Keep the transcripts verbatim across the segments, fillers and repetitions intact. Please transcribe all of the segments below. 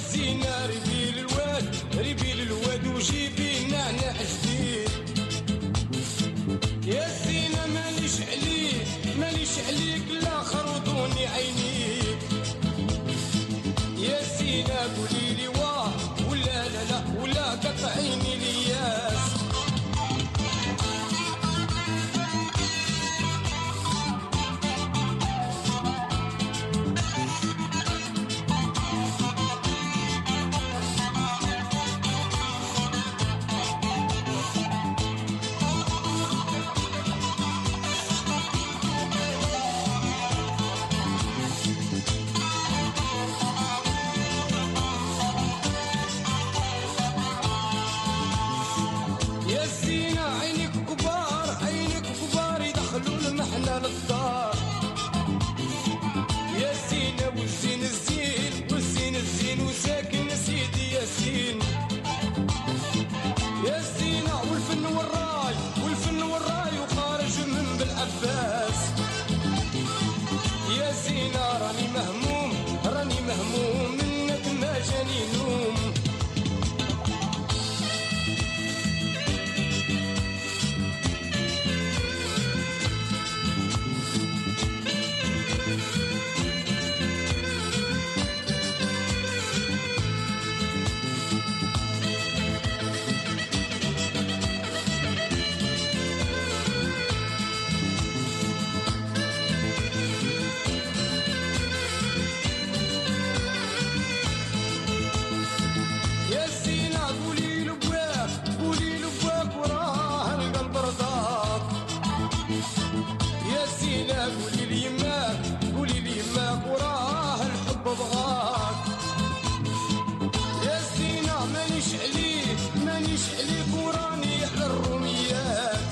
زينة ريبي للواد ريبي للواد وجيبي نعناع جديد. يا زينة ماليش عليك ماليش عليك لا خرطوني عينيك. يا زينة قولي لي واه ولا لا لا ولا قطعيني الياس. للدار يا زينة والزين الزين والزين الزين وساكن سيدي ياسين. يا زينة والفن والراي والفن والراي وخارج من بالعباس. يا زينة راني مهموم راني مهموم منك ما جاني نوم. قولي لي يماك قولي لي يماك وراه الحب بغاك. يا زينة مانيش عليك مانيش عليك وراني على الروميات.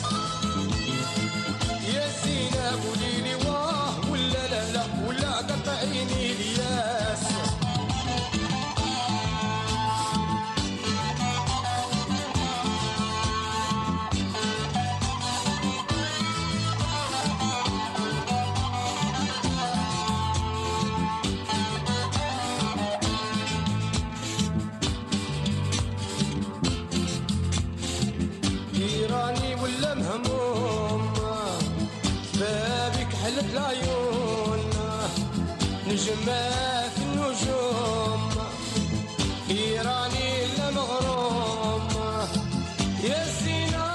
يا زينة قولي لي واه ولا لا لا ولا قطعيني الياس. راني ولا مهموم بابك حلت العيون نجمة في النجوم. راني لا مغروم يا زينة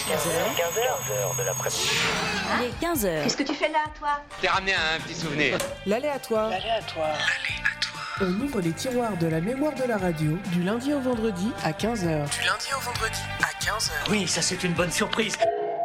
quinze heures. quinze heures de l'après-midi. Il est quinze heures. Qu'est-ce que tu fais là, toi? T'es ramené un petit souvenir. L'aléatoire. L'aléatoire. On ouvre les tiroirs de la mémoire de la radio du lundi au vendredi à quinze heures. Du lundi au vendredi à quinze heures. Oui, ça c'est une bonne surprise.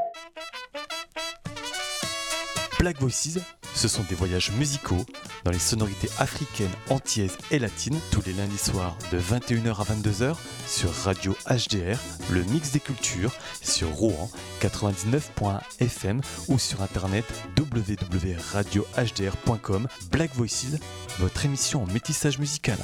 Black Voices, ce sont des voyages musicaux dans les sonorités africaines, antillaises et latines tous les lundis soirs de vingt et une heures à vingt-deux heures sur Radio H D R, le mix des cultures sur Rouen quatre-vingt-dix-neuf point F M ou sur internet w w w point radio h d r point com. Black Voices, votre émission en métissage musical.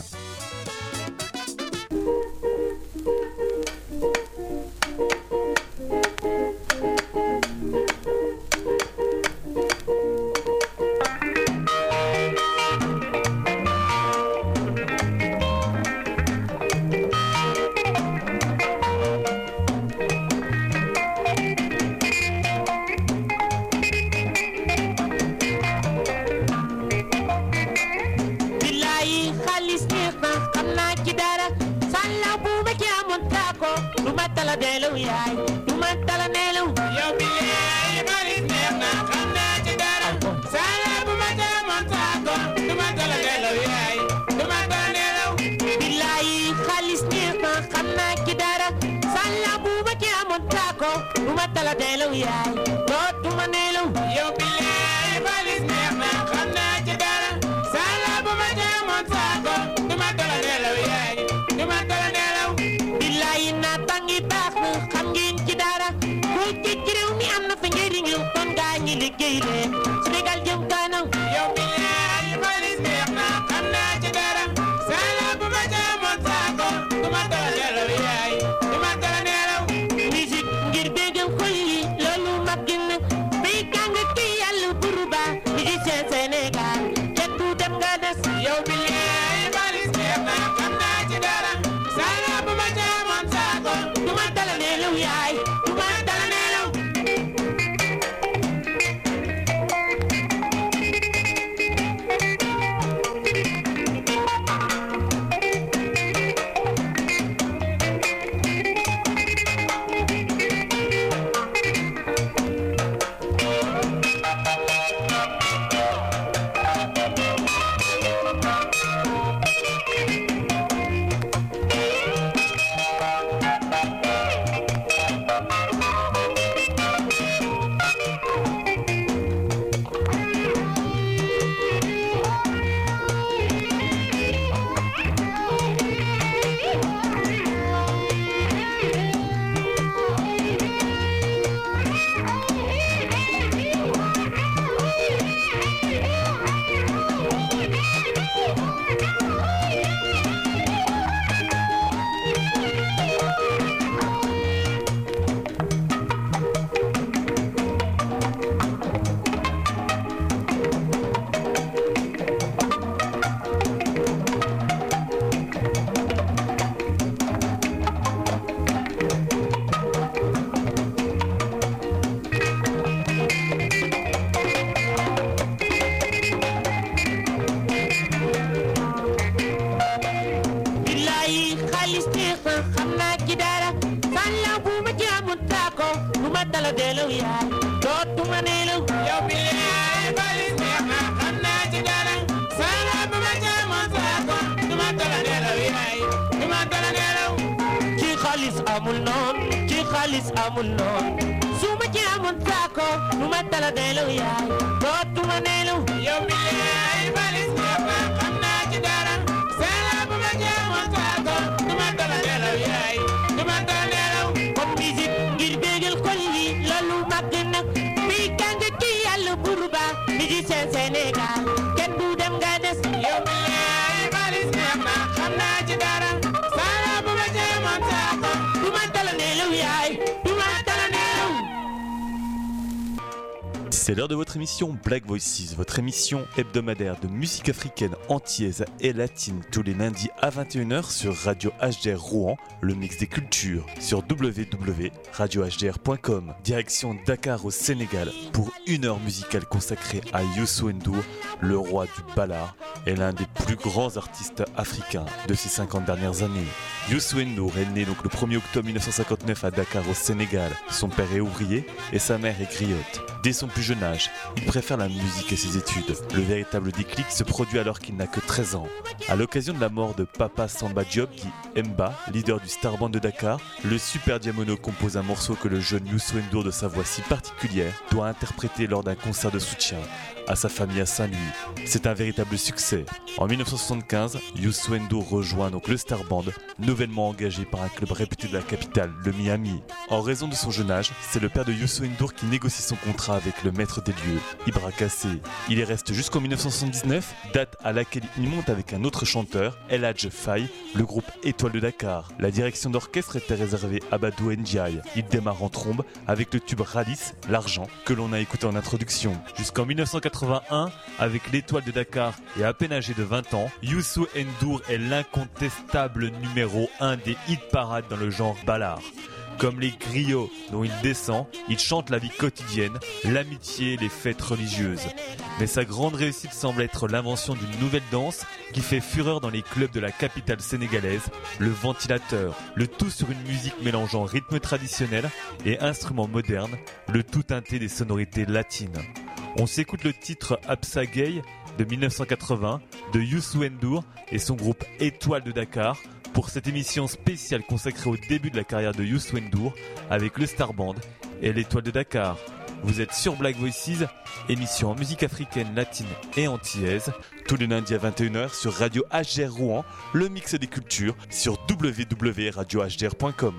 C'est l'heure de votre émission Black Voices, votre émission hebdomadaire de musique africaine, antillaise et latine tous les lundis à vingt et une heures sur Radio H D R Rouen, le mix des cultures sur w w w point radio h d r point com. Direction Dakar au Sénégal pour une heure musicale consacrée à Youssou N'Dour, le roi du ballard et l'un des plus grands artistes africains de ces cinquante dernières années. Youssou N'Dour est né donc le premier octobre mille neuf cent cinquante-neuf à Dakar au Sénégal. Son père est ouvrier et sa mère est griotte. Dès son plus jeune âge, il préfère la musique et ses études. Le véritable déclic se produit alors qu'il n'a que treize ans. À l'occasion de la mort de Papa Samba Diop, dit Mba, leader du Star Band de Dakar, le Super Diamono compose un morceau que le jeune Youssou N'Dour de sa voix si particulière doit interpréter lors d'un concert de soutien à sa famille à Saint-Louis. C'est un véritable succès. En mille neuf cent soixante-quinze, Youssou N'Dour rejoint donc le Star Band, nouvellement engagé par un club réputé de la capitale, le Miami. En raison de son jeune âge, c'est le père de Youssou N'Dour qui négocie son contrat avec le maître des lieux, Ibra Kassé. Il y reste jusqu'en mille neuf cent soixante-dix-neuf, date à laquelle il monte avec un autre chanteur, El Hadj Faye, le groupe Étoile de Dakar. La direction d'orchestre était réservée à Badou Ndiaye. Il démarre en trombe avec le tube Ralice, l'argent, que l'on a écouté en introduction. Jusqu'en mille neuf cent quatre-vingt-un, avec l'Étoile de Dakar et à peine âgé de vingt ans, Youssou N'Dour est l'incontestable numéro un des hit parades dans le genre ballard. Comme les griots dont il descend, il chante la vie quotidienne, l'amitié et les fêtes religieuses. Mais sa grande réussite semble être l'invention d'une nouvelle danse qui fait fureur dans les clubs de la capitale sénégalaise, le ventilateur. Le tout sur une musique mélangeant rythme traditionnel et instruments modernes, le tout teinté des sonorités latines. On s'écoute le titre Absa Gay de mille neuf cent quatre-vingts de Youssou N'Dour et son groupe Étoile de Dakar pour cette émission spéciale consacrée au début de la carrière de Youssou N'Dour avec le Star Band et l'Étoile de Dakar. Vous êtes sur Black Voices, émission en musique africaine, latine et antillaise, tous les lundis à vingt et une heures sur Radio H D R Rouen, le mix des cultures sur w w w point radio h d r point com.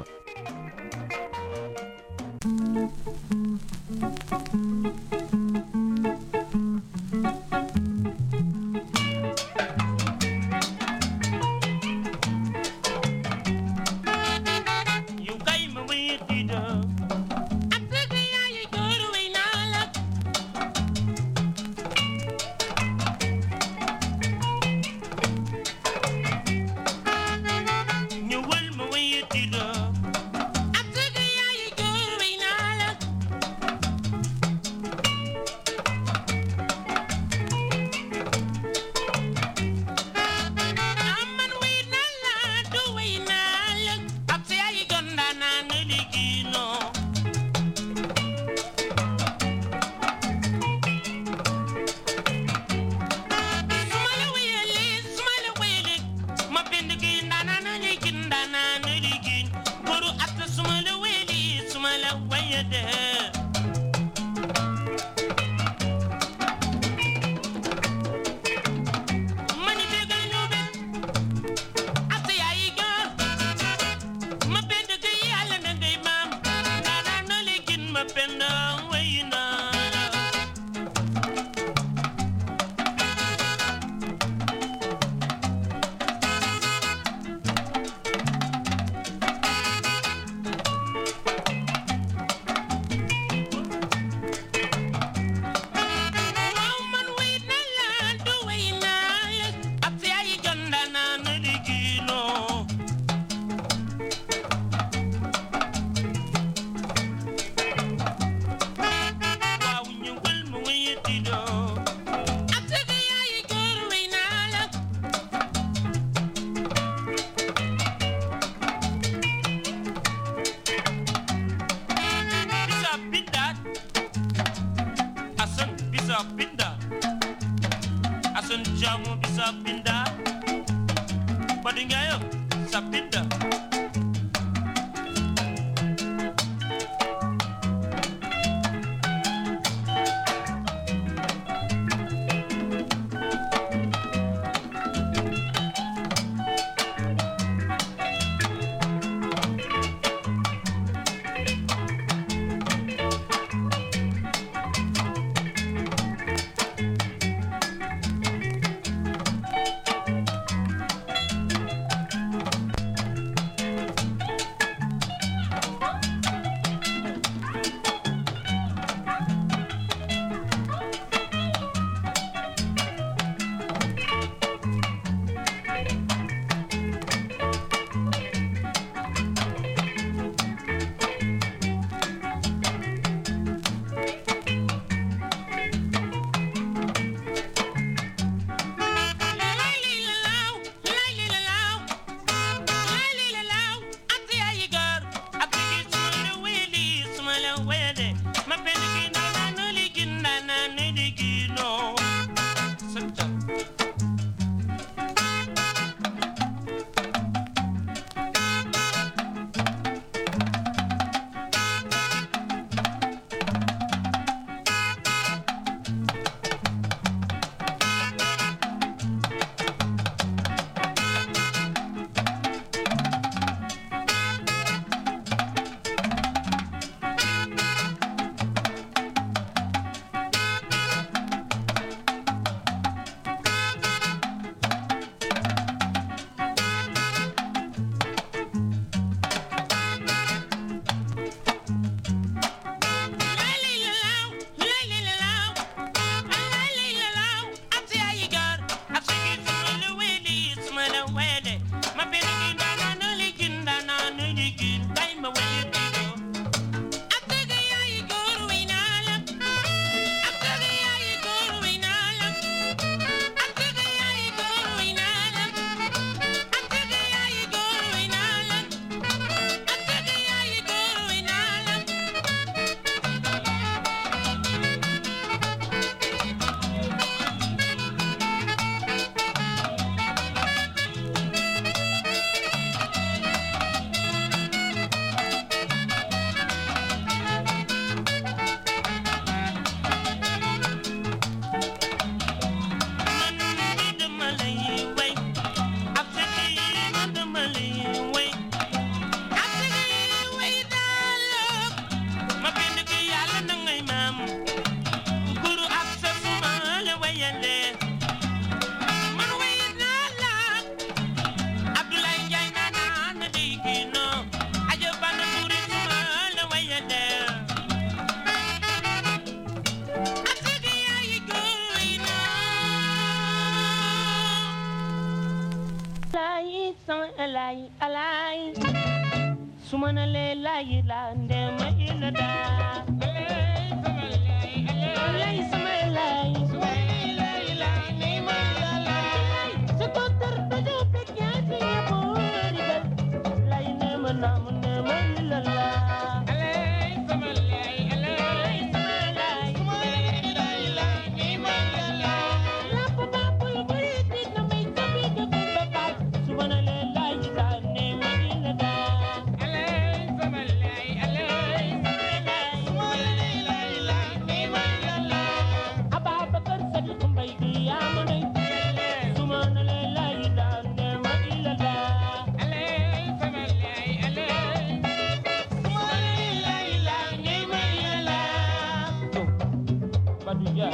lay alay sumana le lay la ndema ila da alay sama lay lay la ndema ila se kotar da jo pekya se bori dal lay ndema nam ndema ila la alay sama lay alay sama lay lay la ndema ila la papa pul buri tit na mai tabi de papa sumana le lay la ndema ila da alay sama lay alay sama lay lay la ndema ila la ababakar sadiq mbay gi amane sumana le lay la ndema ila la alay sama lay alay sama lay la ndema ila la Badouja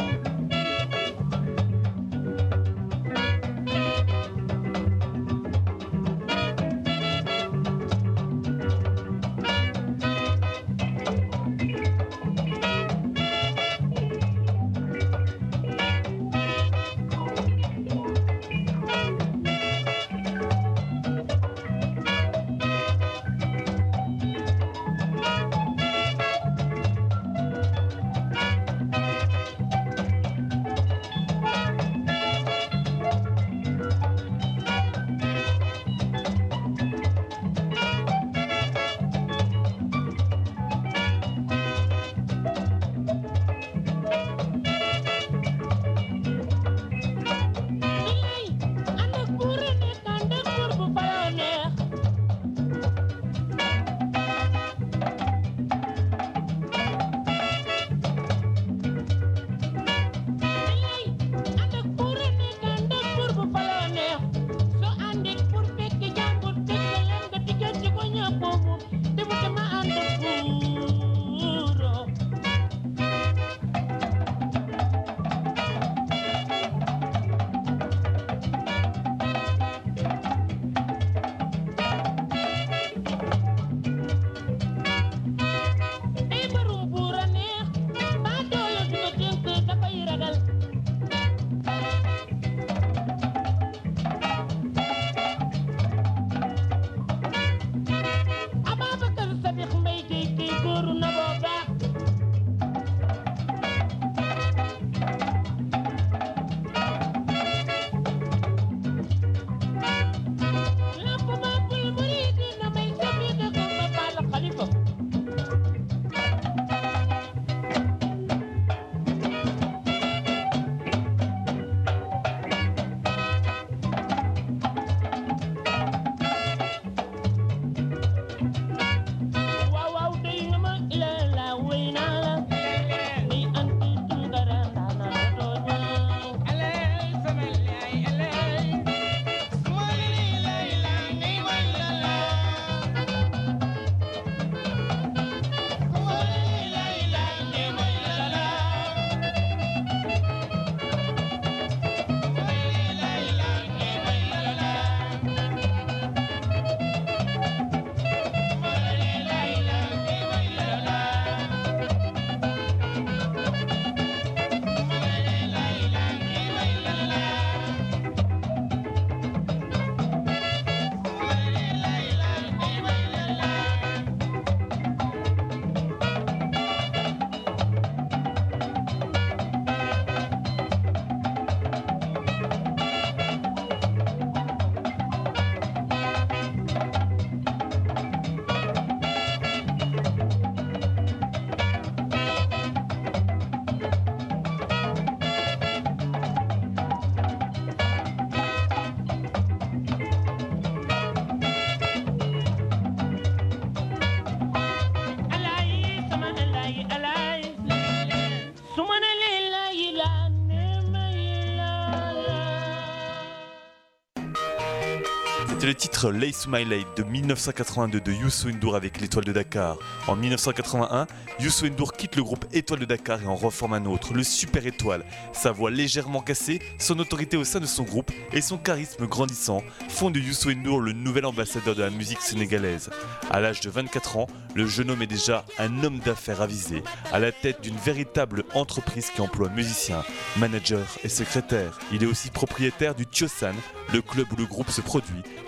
C'était le titre Lay Soumaï Lay de dix-neuf cent quatre-vingt-deux de Youssou N'Dour avec l'Étoile de Dakar. En dix-neuf cent quatre-vingt-un, Youssou N'Dour quitte le groupe Étoile de Dakar et en reforme un autre, le Super Étoile. Sa voix légèrement cassée, son autorité au sein de son groupe et son charisme grandissant font de Youssou N'Dour le nouvel ambassadeur de la musique sénégalaise. À l'âge de vingt-quatre ans, le jeune homme est déjà un homme d'affaires avisé, à la tête d'une véritable entreprise qui emploie musiciens, managers et secrétaires. Il est aussi propriétaire du Tiosan, le club où le groupe se produit,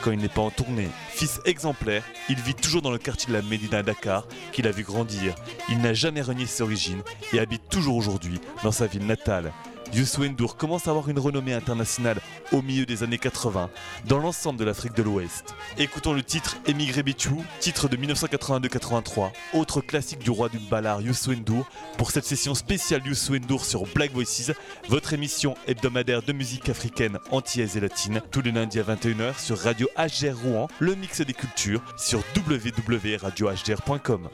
quand il n'est pas en tournée. Fils exemplaire, il vit toujours dans le quartier de la Médina à Dakar, qu'il a vu grandir. Il n'a jamais renié ses origines et habite toujours aujourd'hui dans sa ville natale. Youssou N'Dour commence à avoir une renommée internationale au milieu des années quatre-vingts dans l'ensemble de l'Afrique de l'Ouest. Écoutons le titre Émigré Bichou, titre de dix-neuf cent quatre-vingt-deux quatre-vingt-trois, autre classique du roi du ballard Youssou N'Dour pour cette session spéciale Youssou N'Dour sur Black Voices, votre émission hebdomadaire de musique africaine, antillaise et latine, tous les lundis à vingt et une heures sur Radio H D R Rouen, le mix des cultures sur w w w point radio h d r point com.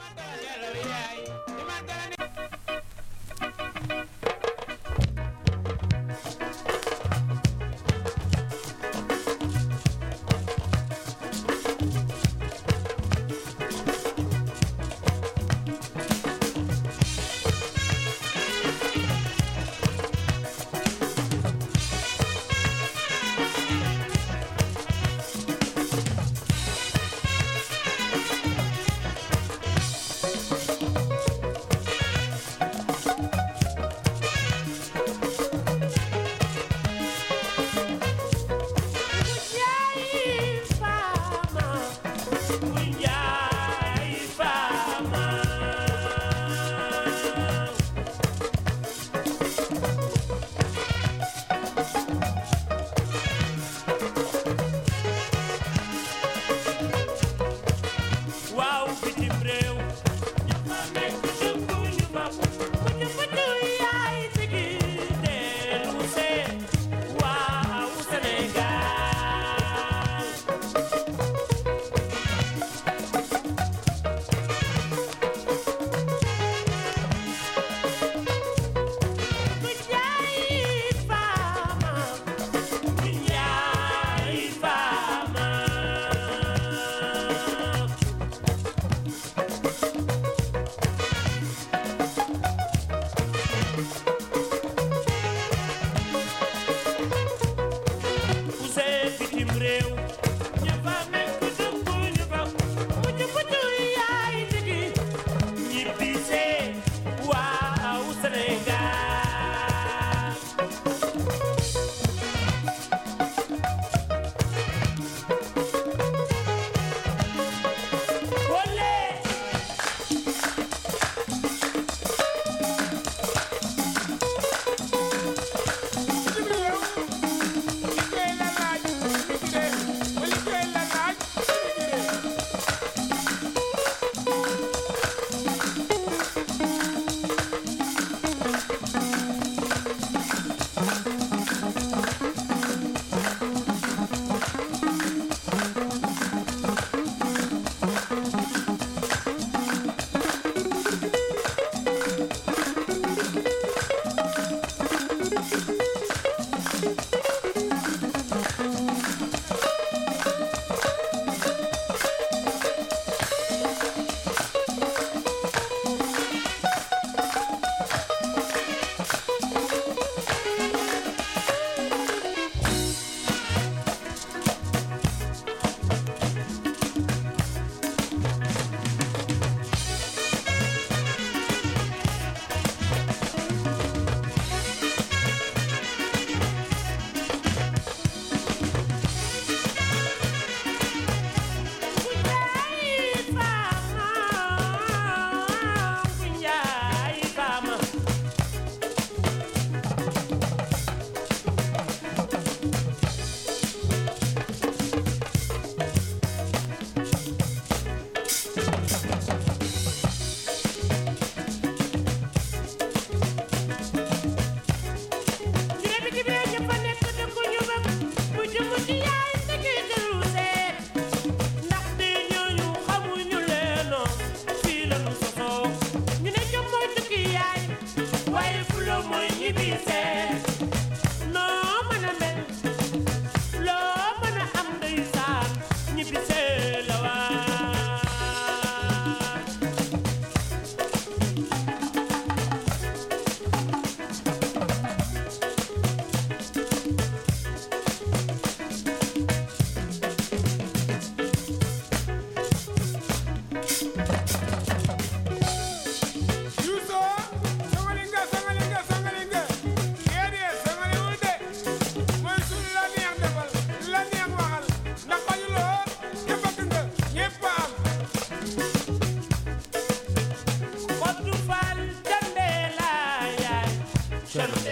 J'aimerais